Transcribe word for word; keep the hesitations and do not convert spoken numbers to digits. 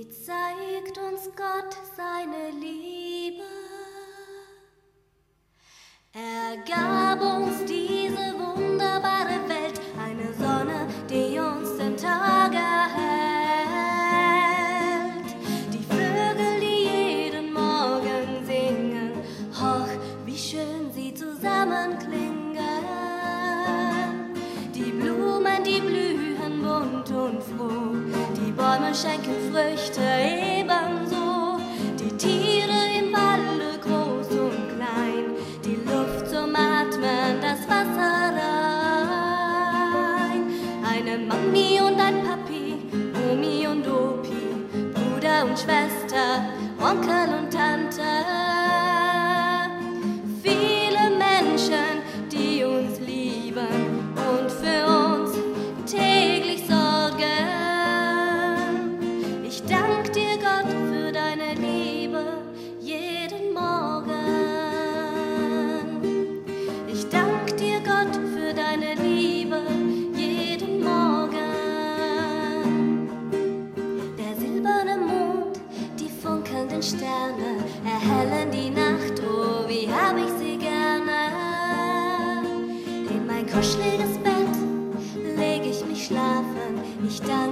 Wie zeigt uns Gott seine Liebe? Er gab uns diese wunderbare Welt, eine Sonne, die uns den Tag erhellt. Die Vögel, die jeden Morgen singen, hoch, wie schön sie zusammen klingen. Die Blumen, die blühen bunt und froh, die Bäume schenken Früchte ebenso. Die Tiere im Walde, groß und klein, die Luft zum Atmen, das Wasser rein. Eine Mami und ein Papi, Omi und Opi, Bruder und Schwester, Onkel und Tante. Viele Menschen, die uns lieben und für uns täglich sorgen. Ich dank dir, Gott, für deine Liebe jeden Morgen. Ich dank dir, Gott, für deine Liebe jeden Morgen. Der silberne Mond, die funkelnden Sterne erhellen die Nacht, oh, wie hab ich sie gerne. In mein kuscheliges Bett leg ich mich schlafen, ich danke